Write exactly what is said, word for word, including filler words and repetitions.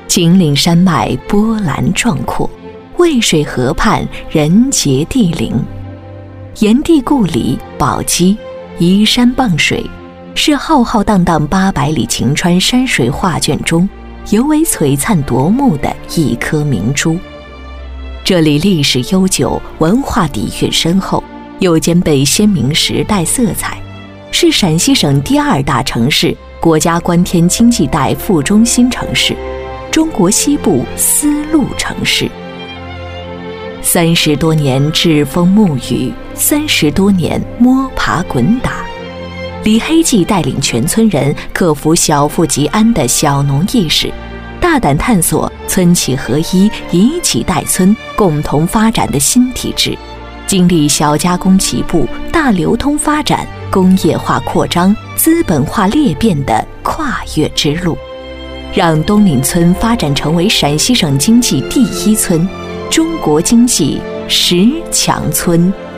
秦岭山脉波澜壮阔，渭水河畔人杰地灵。炎帝故里宝鸡，依山傍水，是浩浩荡荡八百里秦川山水画卷中尤为璀璨夺目的一颗明珠。这里历史悠久，文化底蕴深厚，又兼备鲜明时代色彩，是陕西省第二大城市，国家关天经济带副中心城市，中国西部丝路城市。三十多年栉风沐雨，三十多年摸爬滚打，李黑记带领全村人克服小富即安的小农意识，大胆探索村企合一、以企带村共同发展的新体制，经历小加工起步、大流通发展、工业化扩张、资本化裂变的跨越之路，让东岭村发展成为陕西省经济第一村，中国经济十强村。